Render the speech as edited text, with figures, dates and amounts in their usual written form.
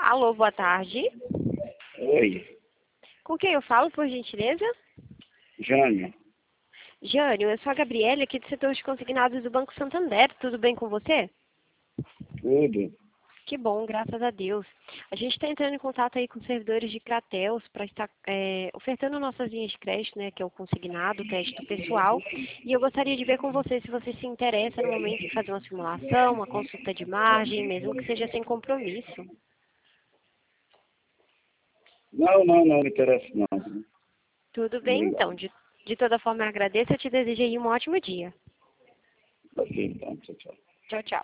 Alô, boa tarde. Oi, Com quem eu falo, por gentileza? Jânio. Jânio, eu sou a Gabriela, aqui do setor de consignados do Banco Santander. Tudo bem com você? Tudo? Que bom, graças a Deus. A gente está entrando em contato aí com servidores de Crateus para estar ofertando nossas linhas de crédito, né, que é o consignado, o crédito pessoal. E eu gostaria de ver com você se você se interessa no momento em fazer uma simulação, uma consulta de margem, mesmo que seja sem compromisso. Não me interessa não. Tudo bem, então. Obrigado. De toda forma, eu agradeço. Eu te desejo aí um ótimo dia. Ok, então, tchau, tchau. Tchau, tchau.